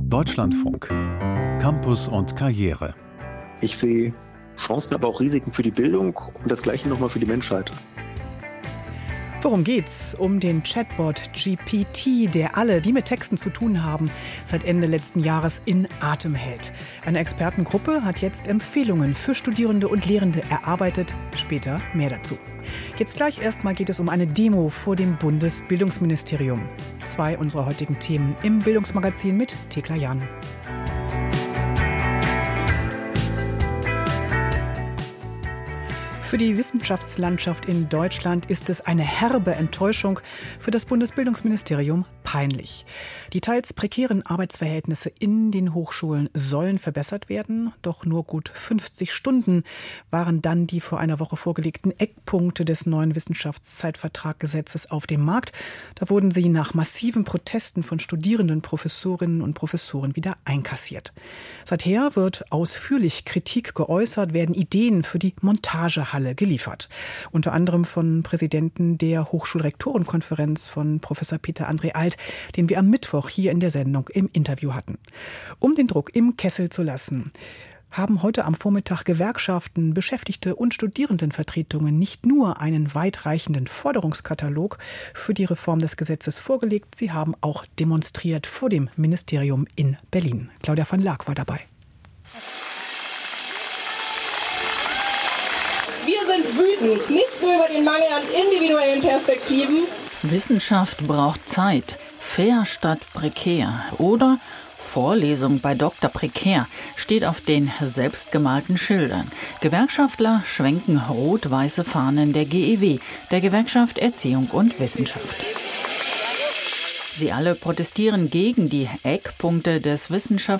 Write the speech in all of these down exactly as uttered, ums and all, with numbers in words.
Deutschlandfunk. Campus und Karriere. Ich sehe Chancen, aber auch Risiken für die Bildung und das Gleiche nochmal für die Menschheit. Worum geht's? Um den Chatbot G P T, der alle, die mit Texten zu tun haben, seit Ende letzten Jahres in Atem hält. Eine Expertengruppe hat jetzt Empfehlungen für Studierende und Lehrende erarbeitet. Später mehr dazu. Jetzt gleich erstmal geht es um eine Demo vor dem Bundesbildungsministerium. Zwei unserer heutigen Themen im Bildungsmagazin mit Thekla Jan. Für die Wissenschaftslandschaft in Deutschland ist es eine herbe Enttäuschung, für das Bundesbildungsministerium peinlich. Die teils prekären Arbeitsverhältnisse in den Hochschulen sollen verbessert werden, doch nur gut fünfzig Stunden waren dann die vor einer Woche vorgelegten Eckpunkte des neuen Wissenschaftszeitvertraggesetzes auf dem Markt. Da wurden sie nach massiven Protesten von Studierenden, Professorinnen und Professoren wieder einkassiert. Seither wird ausführlich Kritik geäußert, werden Ideen für die Montagehalle geliefert. Unter anderem von Präsidenten der Hochschulrektorenkonferenz, von Professor Peter André Alt, den wir am Mittwoch hier in der Sendung im Interview hatten. Um den Druck im Kessel zu lassen, haben heute am Vormittag Gewerkschaften, Beschäftigte und Studierendenvertretungen nicht nur einen weitreichenden Forderungskatalog für die Reform des Gesetzes vorgelegt, sie haben auch demonstriert vor dem Ministerium in Berlin. Claudia van Laak war dabei. Wir sind wütend, nicht nur über den Mangel an individuellen Perspektiven. Wissenschaft braucht Zeit, fair statt prekär oder Vorlesung bei Doktor Prekär steht auf den selbstgemalten Schildern. Gewerkschaftler schwenken rot-weiße Fahnen der G E W, der Gewerkschaft Erziehung und Wissenschaft. Sie alle protestieren gegen die Eckpunkte des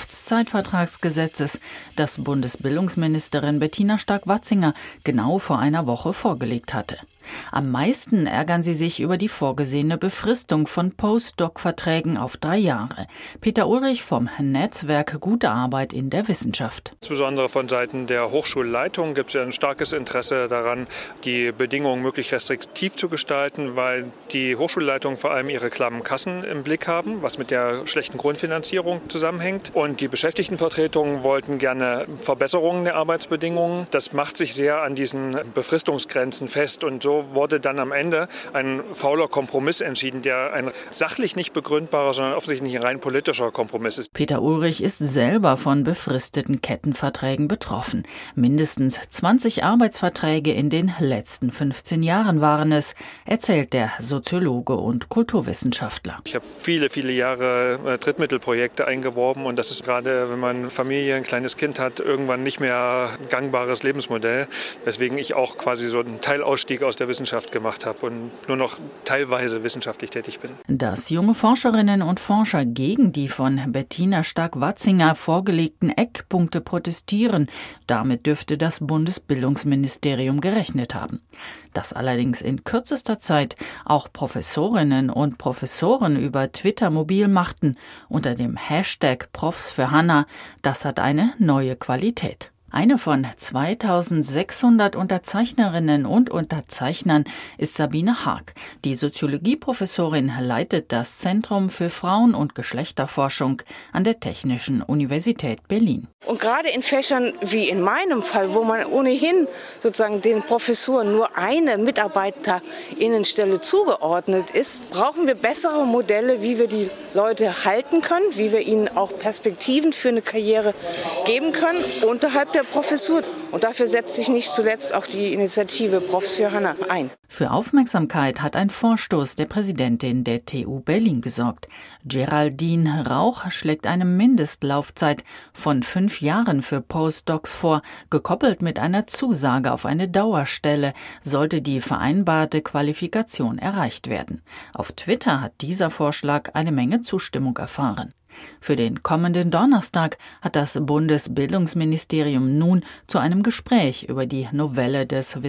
Wissenschaftszeitvertragsgesetzes, das Bundesbildungsministerin Bettina Stark-Watzinger genau vor einer Woche vorgelegt hatte. Am meisten ärgern sie sich über die vorgesehene Befristung von Postdoc-Verträgen auf drei Jahre. Peter Ulrich vom Netzwerk Gute Arbeit in der Wissenschaft. Insbesondere von Seiten der Hochschulleitung gibt es ja ein starkes Interesse daran, die Bedingungen möglichst restriktiv zu gestalten, weil die Hochschulleitungen vor allem ihre klammen Kassen im Blick haben, was mit der schlechten Grundfinanzierung zusammenhängt. Und die Beschäftigtenvertretungen wollten gerne Verbesserungen der Arbeitsbedingungen. Das macht sich sehr an diesen Befristungsgrenzen fest und so wurde dann am Ende ein fauler Kompromiss entschieden, der ein sachlich nicht begründbarer, sondern offensichtlich ein rein politischer Kompromiss ist. Peter Ulrich ist selber von befristeten Kettenverträgen betroffen. Mindestens zwanzig Arbeitsverträge in den letzten fünfzehn Jahren waren es, erzählt der Soziologe und Kulturwissenschaftler. Ich habe viele, viele Jahre Drittmittelprojekte eingeworben und das ist gerade, wenn man Familie, ein kleines Kind hat, irgendwann nicht mehr ein gangbares Lebensmodell. Weswegen ich auch quasi so einen Teilausstieg aus der Wissenschaft gemacht habe und nur noch teilweise wissenschaftlich tätig bin. Dass junge Forscherinnen und Forscher gegen die von Bettina Stark-Watzinger vorgelegten Eckpunkte protestieren, damit dürfte das Bundesbildungsministerium gerechnet haben. Dass allerdings in kürzester Zeit auch Professorinnen und Professoren über Twitter mobil machten, unter dem Hashtag Profs für Hanna, das hat eine neue Qualität. Eine von zweitausendsechshundert Unterzeichnerinnen und Unterzeichnern ist Sabine Haag. Die Soziologieprofessorin leitet das Zentrum für Frauen- und Geschlechterforschung an der Technischen Universität Berlin. Und gerade in Fächern wie in meinem Fall, wo man ohnehin sozusagen den Professuren nur eine Mitarbeiterinnenstelle zugeordnet ist, brauchen wir bessere Modelle, wie wir die Leute halten können, wie wir ihnen auch Perspektiven für eine Karriere geben können unterhalb der Professur. Und dafür setzt sich nicht zuletzt auch die Initiative Profs für Hanna ein. Für Aufmerksamkeit hat ein Vorstoß der Präsidentin der T U Berlin gesorgt. Geraldine Rauch schlägt eine Mindestlaufzeit von fünf Jahren für Postdocs vor, gekoppelt mit einer Zusage auf eine Dauerstelle, sollte die vereinbarte Qualifikation erreicht werden. Auf Twitter hat dieser Vorschlag eine Menge Zustimmung erfahren. Für den kommenden Donnerstag hat das Bundesbildungsministerium nun zu einem Gespräch über die Novelle des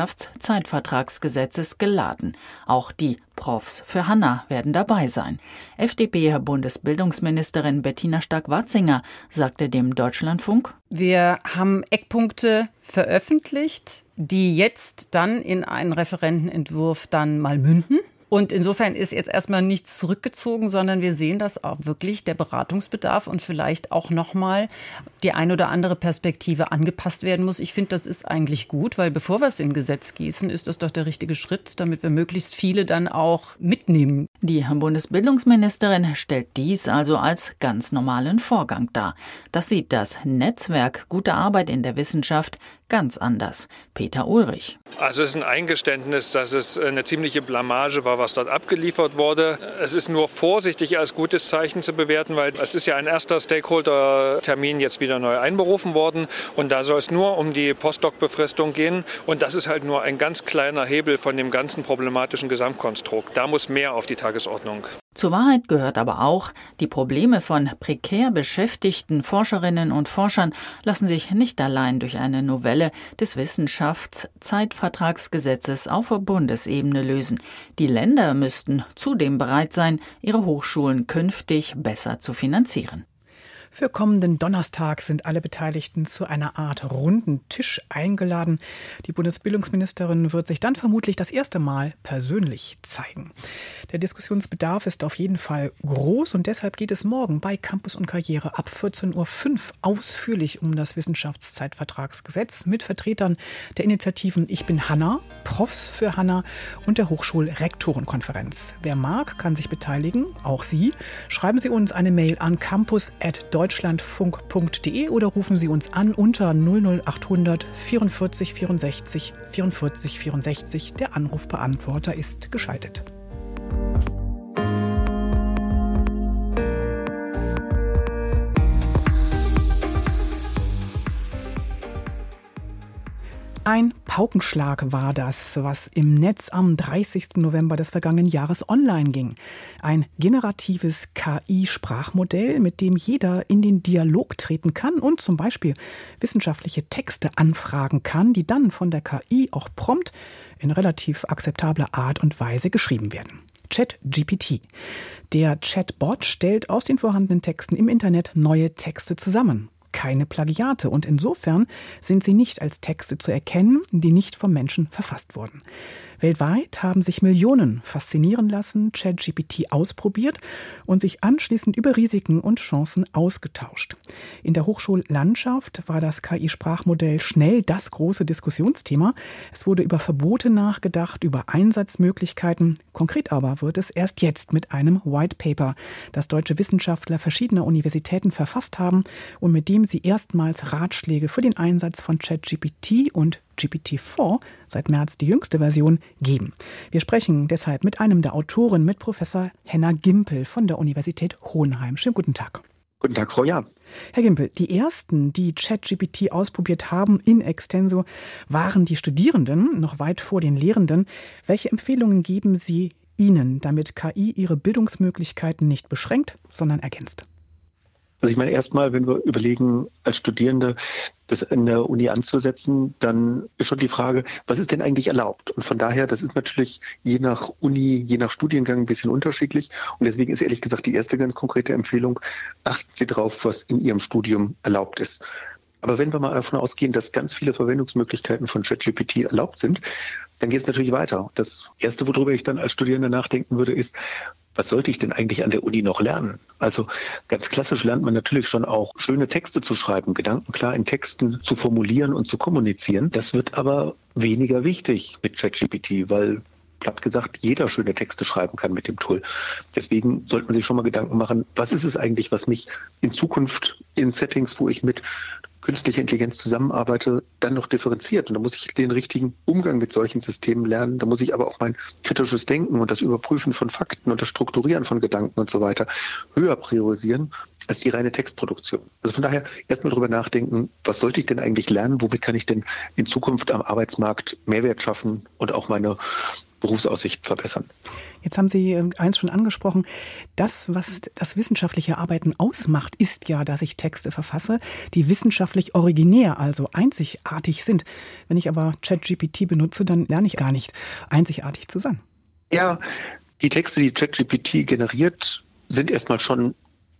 Wissenschaftszeitvertragsgesetzes geladen. Auch die Profs für Hanna werden dabei sein. F D P-Bundesbildungsministerin Bettina Stark-Watzinger sagte dem Deutschlandfunk: Wir haben Eckpunkte veröffentlicht, die jetzt dann in einen Referentenentwurf dann mal münden. Und insofern ist jetzt erstmal nichts zurückgezogen, sondern wir sehen, dass auch wirklich der Beratungsbedarf und vielleicht auch nochmal die ein oder andere Perspektive angepasst werden muss. Ich finde, das ist eigentlich gut, weil bevor wir es in Gesetz gießen, ist das doch der richtige Schritt, damit wir möglichst viele dann auch mitnehmen. Die Bundesbildungsministerin stellt dies also als ganz normalen Vorgang dar. Das sieht das Netzwerk Gute Arbeit in der Wissenschaft ganz anders. Peter Ulrich. Also es ist ein Eingeständnis, dass es eine ziemliche Blamage war, was dort abgeliefert wurde. Es ist nur vorsichtig als gutes Zeichen zu bewerten, weil es ist ja ein erster Stakeholder-Termin jetzt wieder neu einberufen worden. Und da soll es nur um die Postdoc-Befristung gehen. Und das ist halt nur ein ganz kleiner Hebel von dem ganzen problematischen Gesamtkonstrukt. Da muss mehr auf die Tagesordnung. Zur Wahrheit gehört aber auch, die Probleme von prekär beschäftigten Forscherinnen und Forschern lassen sich nicht allein durch eine Novelle des Wissenschaftszeitvertragsgesetzes auf Bundesebene lösen. Die Länder müssten zudem bereit sein, ihre Hochschulen künftig besser zu finanzieren. Für kommenden Donnerstag sind alle Beteiligten zu einer Art runden Tisch eingeladen. Die Bundesbildungsministerin wird sich dann vermutlich das erste Mal persönlich zeigen. Der Diskussionsbedarf ist auf jeden Fall groß und deshalb geht es morgen bei Campus und Karriere ab vierzehn Uhr fünf ausführlich um das Wissenschaftszeitvertragsgesetz mit Vertretern der Initiativen Ich bin Hanna, Profs für Hanna und der Hochschulrektorenkonferenz. Wer mag, kann sich beteiligen, auch Sie. Schreiben Sie uns eine Mail an campus at deutschlandfunk punkt de oder rufen Sie uns an unter null null acht hundert vierundvierzig vierundsechzig vierundvierzig vierundsechzig. Der Anrufbeantworter ist geschaltet. Ein Paukenschlag war das, was im Netz am dreißigsten November des vergangenen Jahres online ging. Ein generatives K I-Sprachmodell, mit dem jeder in den Dialog treten kann und zum Beispiel wissenschaftliche Texte anfragen kann, die dann von der K I auch prompt in relativ akzeptabler Art und Weise geschrieben werden. ChatGPT. Der Chatbot stellt aus den vorhandenen Texten im Internet neue Texte zusammen. Keine Plagiate und insofern sind sie nicht als Texte zu erkennen, die nicht vom Menschen verfasst wurden. Weltweit haben sich Millionen faszinieren lassen, ChatGPT ausprobiert und sich anschließend über Risiken und Chancen ausgetauscht. In der Hochschullandschaft war das K I-Sprachmodell schnell das große Diskussionsthema. Es wurde über Verbote nachgedacht, über Einsatzmöglichkeiten. Konkret aber wird es erst jetzt mit einem White Paper, das deutsche Wissenschaftler verschiedener Universitäten verfasst haben und mit dem sie erstmals Ratschläge für den Einsatz von ChatGPT und G P T vier, seit März die jüngste Version, geben. Wir sprechen deshalb mit einem der Autoren, mit Professor Henna Gimpel von der Universität Hohenheim. Schönen guten Tag. Guten Tag, Frau Jahr. Herr Gimpel, die ersten, die ChatGPT ausprobiert haben in extenso, waren die Studierenden, noch weit vor den Lehrenden. Welche Empfehlungen geben Sie ihnen, damit K I ihre Bildungsmöglichkeiten nicht beschränkt, sondern ergänzt? Also ich meine, erstmal, wenn wir überlegen, als Studierende das in der Uni anzusetzen, dann ist schon die Frage, was ist denn eigentlich erlaubt? Und von daher, das ist natürlich je nach Uni, je nach Studiengang ein bisschen unterschiedlich. Und deswegen ist ehrlich gesagt die erste ganz konkrete Empfehlung, achten Sie drauf, was in Ihrem Studium erlaubt ist. Aber wenn wir mal davon ausgehen, dass ganz viele Verwendungsmöglichkeiten von ChatGPT erlaubt sind, dann geht es natürlich weiter. Das Erste, worüber ich dann als Studierender nachdenken würde, ist, was sollte ich denn eigentlich an der Uni noch lernen? Also ganz klassisch lernt man natürlich schon auch, schöne Texte zu schreiben, Gedanken klar in Texten zu formulieren und zu kommunizieren. Das wird aber weniger wichtig mit ChatGPT, weil platt gesagt, jeder schöne Texte schreiben kann mit dem Tool. Deswegen sollte man sich schon mal Gedanken machen, was ist es eigentlich, was mich in Zukunft in Settings, wo ich mit künstliche Intelligenz zusammenarbeite, dann noch differenziert. Und da muss ich den richtigen Umgang mit solchen Systemen lernen. Da muss ich aber auch mein kritisches Denken und das Überprüfen von Fakten und das Strukturieren von Gedanken und so weiter höher priorisieren als die reine Textproduktion. Also von daher erstmal drüber nachdenken, was sollte ich denn eigentlich lernen? Womit kann ich denn in Zukunft am Arbeitsmarkt Mehrwert schaffen und auch meine Berufsaussicht verbessern? Jetzt haben Sie eins schon angesprochen. Das, was das wissenschaftliche Arbeiten ausmacht, ist ja, dass ich Texte verfasse, die wissenschaftlich originär, also einzigartig sind. Wenn ich aber ChatGPT benutze, dann lerne ich gar nicht, einzigartig zu sein. Ja, die Texte, die ChatGPT generiert, sind erstmal schon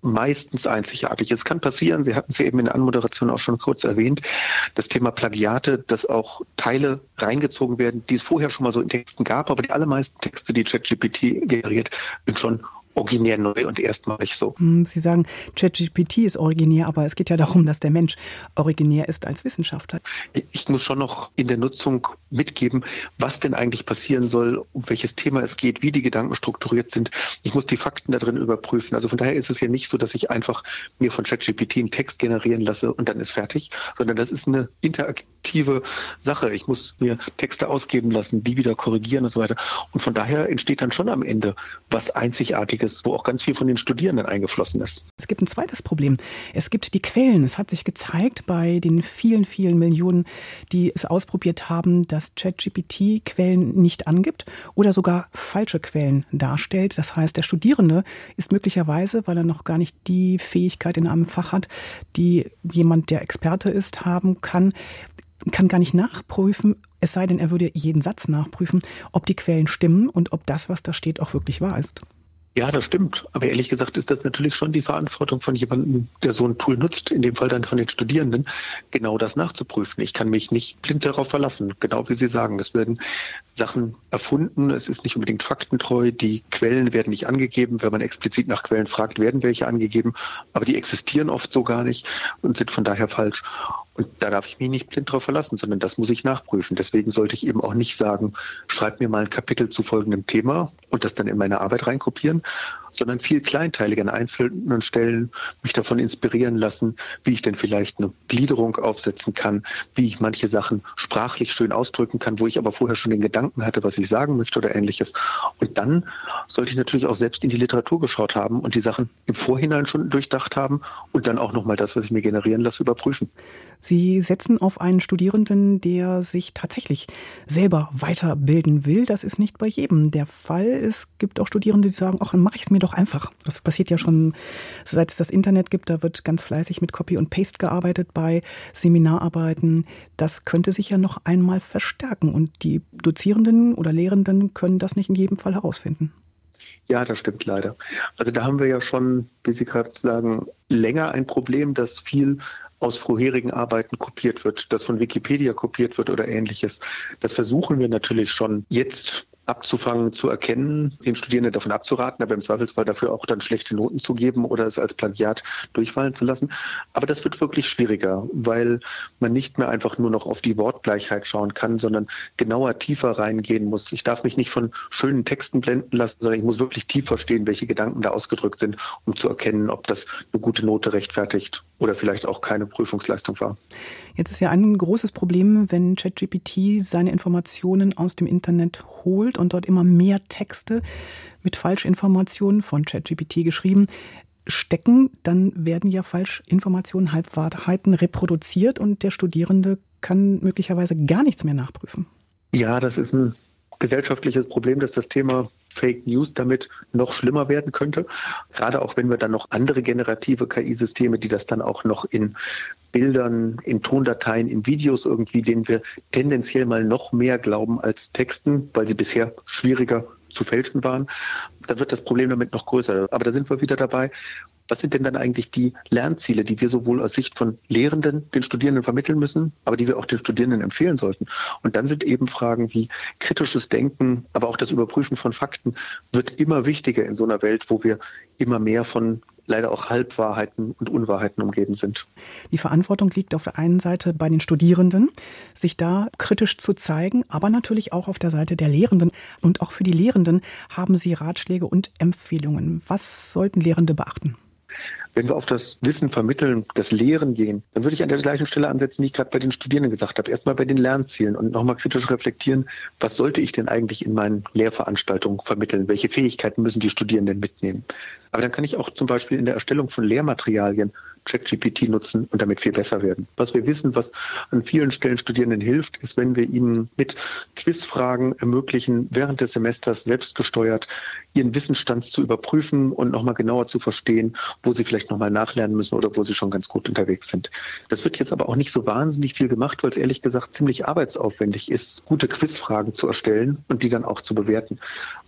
meistens einzigartig. Es kann passieren, Sie hatten es ja eben in der Anmoderation auch schon kurz erwähnt, das Thema Plagiate, dass auch Teile reingezogen werden, die es vorher schon mal so in Texten gab, aber die allermeisten Texte, die ChatGPT generiert, sind schon originär neu und erstmalig so. Sie sagen, ChatGPT ist originär, aber es geht ja darum, dass der Mensch originär ist als Wissenschaftler. Ich muss schon noch in der Nutzung mitgeben, was denn eigentlich passieren soll, um welches Thema es geht, wie die Gedanken strukturiert sind. Ich muss die Fakten da drin überprüfen. Also von daher ist es ja nicht so, dass ich einfach mir von ChatGPT einen Text generieren lasse und dann ist fertig, sondern das ist eine interaktive Sache. Ich muss mir Texte ausgeben lassen, die wieder korrigieren und so weiter. Und von daher entsteht dann schon am Ende was Einzigartiges, wo auch ganz viel von den Studierenden eingeflossen ist. Es gibt ein zweites Problem. Es gibt die Quellen. Es hat sich gezeigt bei den vielen, vielen Millionen, die es ausprobiert haben, dass ChatGPT Quellen nicht angibt oder sogar falsche Quellen darstellt. Das heißt, der Studierende ist möglicherweise, weil er noch gar nicht die Fähigkeit in einem Fach hat, die jemand, der Experte ist, haben kann, kann gar nicht nachprüfen, es sei denn, er würde jeden Satz nachprüfen, ob die Quellen stimmen und ob das, was da steht, auch wirklich wahr ist. Ja, das stimmt. Aber ehrlich gesagt ist das natürlich schon die Verantwortung von jemandem, der so ein Tool nutzt, in dem Fall dann von den Studierenden, genau das nachzuprüfen. Ich kann mich nicht blind darauf verlassen, genau wie Sie sagen. Es werden Sachen erfunden, es ist nicht unbedingt faktentreu, die Quellen werden nicht angegeben. Wenn man explizit nach Quellen fragt, werden welche angegeben, aber die existieren oft so gar nicht und sind von daher falsch. Und da darf ich mich nicht blind drauf verlassen, sondern das muss ich nachprüfen. Deswegen sollte ich eben auch nicht sagen, schreib mir mal ein Kapitel zu folgendem Thema und das dann in meine Arbeit reinkopieren, sondern viel kleinteiliger an einzelnen Stellen mich davon inspirieren lassen, wie ich denn vielleicht eine Gliederung aufsetzen kann, wie ich manche Sachen sprachlich schön ausdrücken kann, wo ich aber vorher schon den Gedanken hatte, was ich sagen möchte oder Ähnliches. Und dann sollte ich natürlich auch selbst in die Literatur geschaut haben und die Sachen im Vorhinein schon durchdacht haben und dann auch nochmal das, was ich mir generieren lasse, überprüfen. Sie setzen auf einen Studierenden, der sich tatsächlich selber weiterbilden will. Das ist nicht bei jedem der Fall. Es gibt auch Studierende, die sagen, ach, dann mache ich es mir doch einfach. Das passiert ja schon, seit es das Internet gibt. Da wird ganz fleißig mit Copy und Paste gearbeitet bei Seminararbeiten. Das könnte sich ja noch einmal verstärken. Und die Dozierenden oder Lehrenden können das nicht in jedem Fall herausfinden. Ja, das stimmt leider. Also da haben wir ja schon, wie Sie gerade sagen, länger ein Problem, dass viel aus vorherigen Arbeiten kopiert wird, das von Wikipedia kopiert wird oder Ähnliches. Das versuchen wir natürlich schon jetzt abzufangen, zu erkennen, den Studierenden davon abzuraten, aber im Zweifelsfall dafür auch dann schlechte Noten zu geben oder es als Plagiat durchfallen zu lassen. Aber das wird wirklich schwieriger, weil man nicht mehr einfach nur noch auf die Wortgleichheit schauen kann, sondern genauer tiefer reingehen muss. Ich darf mich nicht von schönen Texten blenden lassen, sondern ich muss wirklich tief verstehen, welche Gedanken da ausgedrückt sind, um zu erkennen, ob das eine gute Note rechtfertigt oder vielleicht auch keine Prüfungsleistung war. Jetzt ist ja ein großes Problem, wenn ChatGPT seine Informationen aus dem Internet holt und dort immer mehr Texte mit Falschinformationen von ChatGPT geschrieben stecken, dann werden ja Falschinformationen, Halbwahrheiten reproduziert und der Studierende kann möglicherweise gar nichts mehr nachprüfen. Ja, das ist ein gesellschaftliches Problem, dass das Thema Fake News damit noch schlimmer werden könnte. Gerade auch wenn wir dann noch andere generative K I-Systeme, die das dann auch noch in Bildern, in Tondateien, in Videos irgendwie, denen wir tendenziell mal noch mehr glauben als Texten, weil sie bisher schwieriger zu fälschen waren, dann wird das Problem damit noch größer. Aber da sind wir wieder dabei. Was sind denn dann eigentlich die Lernziele, die wir sowohl aus Sicht von Lehrenden den Studierenden vermitteln müssen, aber die wir auch den Studierenden empfehlen sollten? Und dann sind eben Fragen wie kritisches Denken, aber auch das Überprüfen von Fakten wird immer wichtiger in so einer Welt, wo wir immer mehr von leider auch Halbwahrheiten und Unwahrheiten umgeben sind. Die Verantwortung liegt auf der einen Seite bei den Studierenden, sich da kritisch zu zeigen, aber natürlich auch auf der Seite der Lehrenden. Und auch für die Lehrenden haben Sie Ratschläge und Empfehlungen. Was sollten Lehrende beachten? Wenn wir auf das Wissen vermitteln, das Lehren gehen, dann würde ich an der gleichen Stelle ansetzen, die ich gerade bei den Studierenden gesagt habe. Erstmal bei den Lernzielen und nochmal kritisch reflektieren, was sollte ich denn eigentlich in meinen Lehrveranstaltungen vermitteln? Welche Fähigkeiten müssen die Studierenden mitnehmen? Aber dann kann ich auch zum Beispiel in der Erstellung von Lehrmaterialien ChatGPT nutzen und damit viel besser werden. Was wir wissen, was an vielen Stellen Studierenden hilft, ist, wenn wir ihnen mit Quizfragen ermöglichen, während des Semesters selbstgesteuert ihren Wissensstand zu überprüfen und nochmal genauer zu verstehen, wo sie vielleicht nochmal nachlernen müssen oder wo sie schon ganz gut unterwegs sind. Das wird jetzt aber auch nicht so wahnsinnig viel gemacht, weil es ehrlich gesagt ziemlich arbeitsaufwendig ist, gute Quizfragen zu erstellen und die dann auch zu bewerten.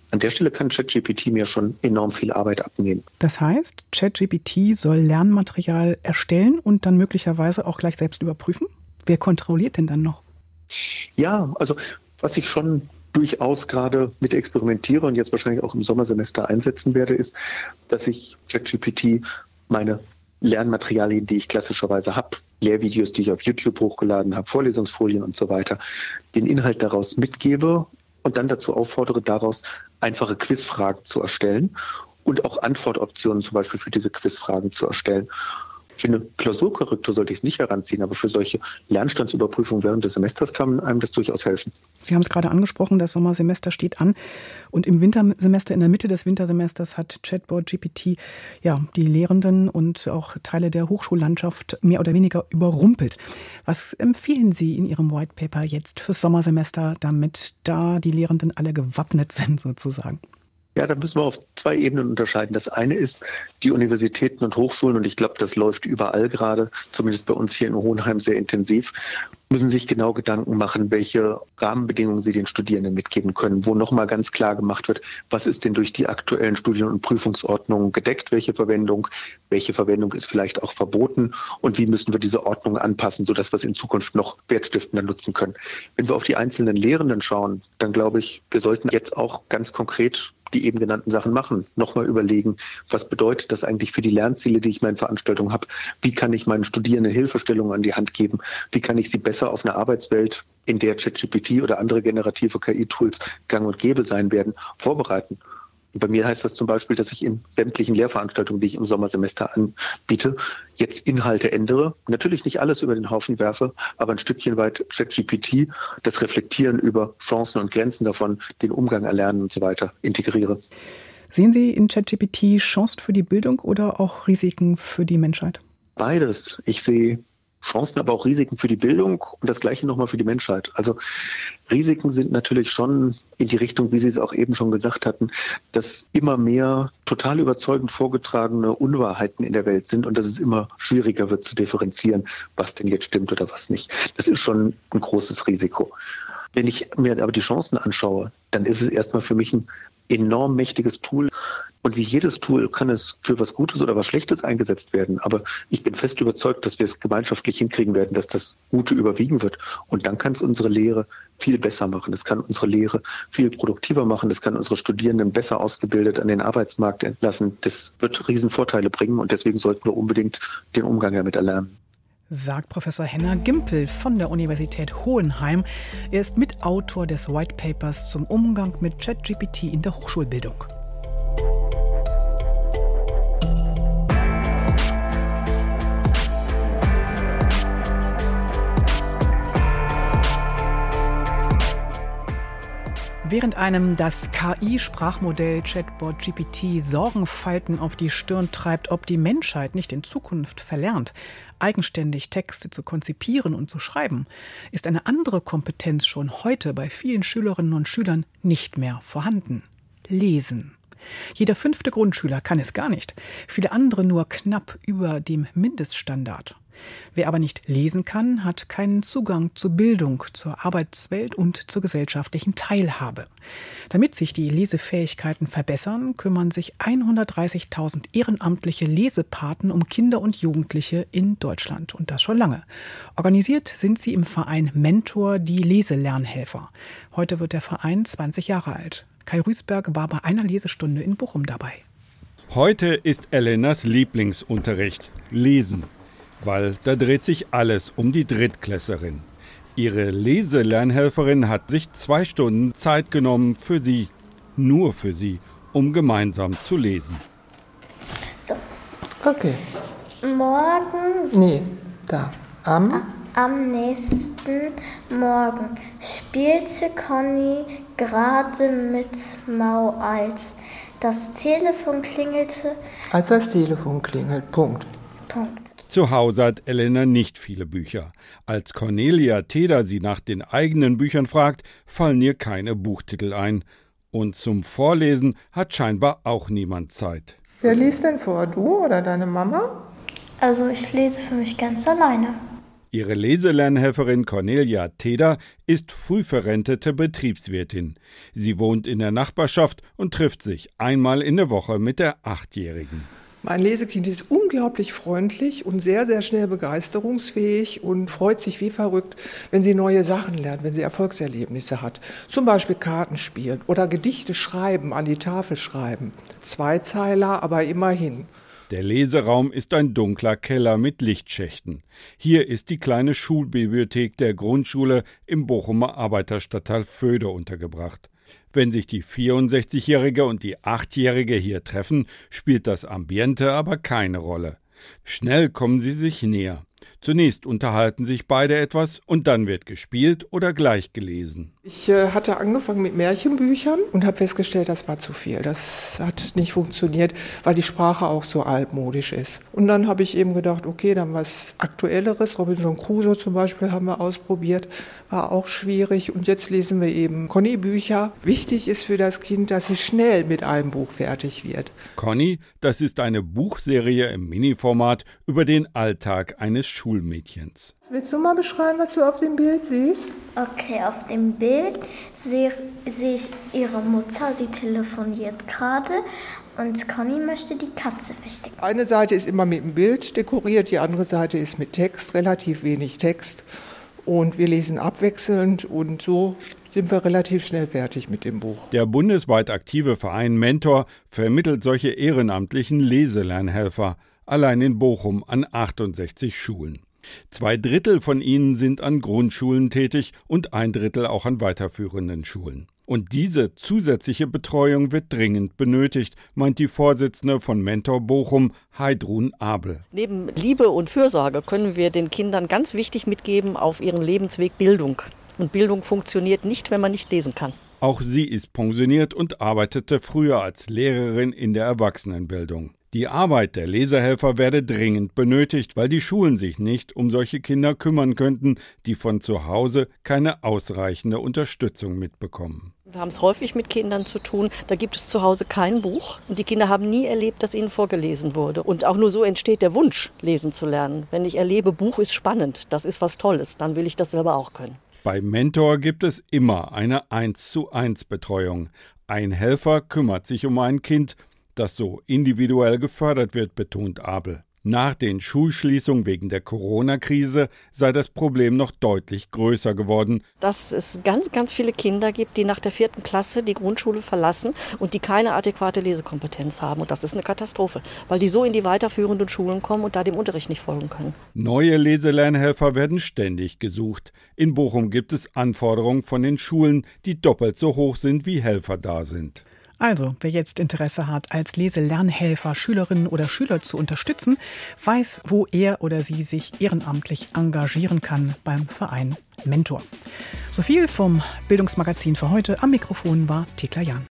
An der Stelle kann ChatGPT mir schon enorm viel Arbeit abnehmen. Das heißt, ChatGPT soll Lernmaterial erstellen und dann möglicherweise auch gleich selbst überprüfen? Wer kontrolliert denn dann noch? Ja, also was ich schon durchaus gerade mit experimentiere und jetzt wahrscheinlich auch im Sommersemester einsetzen werde, ist, dass ich ChatGPT meine Lernmaterialien, die ich klassischerweise habe, Lehrvideos, die ich auf YouTube hochgeladen habe, Vorlesungsfolien und so weiter, den Inhalt daraus mitgebe und dann dazu auffordere, daraus einfache Quizfragen zu erstellen und auch Antwortoptionen zum Beispiel für diese Quizfragen zu erstellen. Für eine Klausurkorrektur sollte ich es nicht heranziehen, aber für solche Lernstandsüberprüfungen während des Semesters kann einem das durchaus helfen. Sie haben es gerade angesprochen, das Sommersemester steht an und im Wintersemester, in der Mitte des Wintersemesters hat Chatbot G P T ja, die Lehrenden und auch Teile der Hochschullandschaft mehr oder weniger überrumpelt. Was empfehlen Sie in Ihrem White Paper jetzt fürs Sommersemester, damit da die Lehrenden alle gewappnet sind sozusagen? Ja, da müssen wir auf zwei Ebenen unterscheiden. Das eine ist die Universitäten und Hochschulen, und ich glaube, das läuft überall gerade, zumindest bei uns hier in Hohenheim sehr intensiv, müssen sich genau Gedanken machen, welche Rahmenbedingungen sie den Studierenden mitgeben können, wo nochmal ganz klar gemacht wird, was ist denn durch die aktuellen Studien- und Prüfungsordnungen gedeckt, welche Verwendung, welche Verwendung ist vielleicht auch verboten und wie müssen wir diese Ordnung anpassen, sodass wir es in Zukunft noch wertstiftender nutzen können. Wenn wir auf die einzelnen Lehrenden schauen, dann glaube ich, wir sollten jetzt auch ganz konkret die eben genannten Sachen machen. Nochmal überlegen, was bedeutet das eigentlich für die Lernziele, die ich in meinen Veranstaltungen habe? Wie kann ich meinen Studierenden Hilfestellungen an die Hand geben? Wie kann ich sie besser auf eine Arbeitswelt, in der ChatGPT oder andere generative K I-Tools gang und gäbe sein werden, vorbereiten? Und bei mir heißt das zum Beispiel, dass ich in sämtlichen Lehrveranstaltungen, die ich im Sommersemester anbiete, jetzt Inhalte ändere. Natürlich nicht alles über den Haufen werfe, aber ein Stückchen weit ChatGPT, das Reflektieren über Chancen und Grenzen davon, den Umgang erlernen und so weiter integriere. Sehen Sie in ChatGPT Chancen für die Bildung oder auch Risiken für die Menschheit? Beides. Ich sehe Chancen, aber auch Risiken für die Bildung und das Gleiche nochmal für die Menschheit. Also Risiken sind natürlich schon in die Richtung, wie Sie es auch eben schon gesagt hatten, dass immer mehr total überzeugend vorgetragene Unwahrheiten in der Welt sind und dass es immer schwieriger wird zu differenzieren, was denn jetzt stimmt oder was nicht. Das ist schon ein großes Risiko. Wenn ich mir aber die Chancen anschaue, dann ist es erstmal für mich ein enorm mächtiges Tool. Und wie jedes Tool kann es für was Gutes oder was Schlechtes eingesetzt werden. Aber ich bin fest überzeugt, dass wir es gemeinschaftlich hinkriegen werden, dass das Gute überwiegen wird. Und dann kann es unsere Lehre viel besser machen. Es kann unsere Lehre viel produktiver machen. Es kann unsere Studierenden besser ausgebildet an den Arbeitsmarkt entlassen. Das wird Riesenvorteile bringen. Und deswegen sollten wir unbedingt den Umgang damit erlernen. Sagt Professor Henner Gimpel von der Universität Hohenheim. Er ist Mitautor des White Papers zum Umgang mit ChatGPT in der Hochschulbildung. Während einem das K I-Sprachmodell Chatbot G P T Sorgenfalten auf die Stirn treibt, ob die Menschheit nicht in Zukunft verlernt, eigenständig Texte zu konzipieren und zu schreiben, ist eine andere Kompetenz schon heute bei vielen Schülerinnen und Schülern nicht mehr vorhanden. Lesen. Jeder fünfte Grundschüler kann es gar nicht, viele andere nur knapp über dem Mindeststandard. Wer aber nicht lesen kann, hat keinen Zugang zur Bildung, zur Arbeitswelt und zur gesellschaftlichen Teilhabe. Damit sich die Lesefähigkeiten verbessern, kümmern sich hundertdreißigtausend ehrenamtliche Lesepaten um Kinder und Jugendliche in Deutschland. Und das schon lange. Organisiert sind sie im Verein Mentor, die Leselernhelfer. Heute wird der Verein zwanzig Jahre alt. Kai Rüßberg war bei einer Lesestunde in Bochum dabei. Heute ist Elenas Lieblingsunterricht Lesen. Weil da dreht sich alles um die Drittklässerin. Ihre Leselernhelferin hat sich zwei Stunden Zeit genommen für sie, nur für sie, um gemeinsam zu lesen. So. Okay. Morgen. Nee, da. Am? Am nächsten Morgen spielte Conny gerade mit Mau, als das Telefon klingelte. Als das Telefon klingelt, Punkt. Punkt. Zu Hause hat Elena nicht viele Bücher. Als Cornelia Teder sie nach den eigenen Büchern fragt, fallen ihr keine Buchtitel ein. Und zum Vorlesen hat scheinbar auch niemand Zeit. Wer liest denn vor, du oder deine Mama? Also ich lese für mich ganz alleine. Ihre Leselernhelferin Cornelia Teder ist frühverrentete Betriebswirtin. Sie wohnt in der Nachbarschaft und trifft sich einmal in der Woche mit der Achtjährigen. Mein Lesekind ist unglaublich freundlich und sehr, sehr schnell begeisterungsfähig und freut sich wie verrückt, wenn sie neue Sachen lernt, wenn sie Erfolgserlebnisse hat. Zum Beispiel Karten spielen oder Gedichte schreiben, an die Tafel schreiben. Zweizeiler, aber immerhin. Der Leseraum ist ein dunkler Keller mit Lichtschächten. Hier ist die kleine Schulbibliothek der Grundschule im Bochumer Arbeiterstadtteil Voede untergebracht. Wenn sich die vierundsechzigjährige und die achtjährige hier treffen, spielt das Ambiente aber keine Rolle. Schnell kommen sie sich näher. Zunächst unterhalten sich beide etwas und dann wird gespielt oder gleich gelesen. Ich äh, hatte angefangen mit Märchenbüchern und habe festgestellt, das war zu viel. Das hat nicht funktioniert, weil die Sprache auch so altmodisch ist. Und dann habe ich eben gedacht, okay, dann was Aktuelleres. Robinson Crusoe zum Beispiel haben wir ausprobiert, war auch schwierig. Und jetzt lesen wir eben Conny-Bücher. Wichtig ist für das Kind, dass sie schnell mit einem Buch fertig wird. Conny, das ist eine Buchserie im Miniformat über den Alltag eines Schulmädchens. Willst du mal beschreiben, was du auf dem Bild siehst? Okay, auf dem Bild sehe, sehe ich ihre Mutter, sie telefoniert gerade und Conny möchte die Katze verstecken. Eine Seite ist immer mit dem Bild dekoriert, die andere Seite ist mit Text, relativ wenig Text. Und wir lesen abwechselnd und so sind wir relativ schnell fertig mit dem Buch. Der bundesweit aktive Verein Mentor vermittelt solche ehrenamtlichen Leselernhelfer, allein in Bochum an achtundsechzig Schulen. Zwei Drittel von ihnen sind an Grundschulen tätig und ein Drittel auch an weiterführenden Schulen. Und diese zusätzliche Betreuung wird dringend benötigt, meint die Vorsitzende von Mentor Bochum, Heidrun Abel. Neben Liebe und Fürsorge können wir den Kindern ganz wichtig mitgeben auf ihrem Lebensweg Bildung. Und Bildung funktioniert nicht, wenn man nicht lesen kann. Auch sie ist pensioniert und arbeitete früher als Lehrerin in der Erwachsenenbildung. Die Arbeit der Lesehelfer werde dringend benötigt, weil die Schulen sich nicht um solche Kinder kümmern könnten, die von zu Hause keine ausreichende Unterstützung mitbekommen. Wir haben es häufig mit Kindern zu tun, da gibt es zu Hause kein Buch und die Kinder haben nie erlebt, dass ihnen vorgelesen wurde. Und auch nur so entsteht der Wunsch, lesen zu lernen. Wenn ich erlebe, Buch ist spannend, das ist was Tolles, dann will ich das selber auch können. Bei Mentor gibt es immer eine eins zu eins Betreuung. Ein Helfer kümmert sich um ein Kind, das so individuell gefördert wird, betont Abel. Nach den Schulschließungen wegen der Corona-Krise sei das Problem noch deutlich größer geworden. Dass es ganz, ganz viele Kinder gibt, die nach der vierten Klasse die Grundschule verlassen und die keine adäquate Lesekompetenz haben. Und das ist eine Katastrophe, weil die so in die weiterführenden Schulen kommen und da dem Unterricht nicht folgen können. Neue Leselernhelfer werden ständig gesucht. In Bochum gibt es Anforderungen von den Schulen, die doppelt so hoch sind, wie Helfer da sind. Also, wer jetzt Interesse hat, als Leselernhelfer Schülerinnen oder Schüler zu unterstützen, weiß, wo er oder sie sich ehrenamtlich engagieren kann beim Verein Mentor. So viel vom Bildungsmagazin für heute. Am Mikrofon war Thekla Jahn.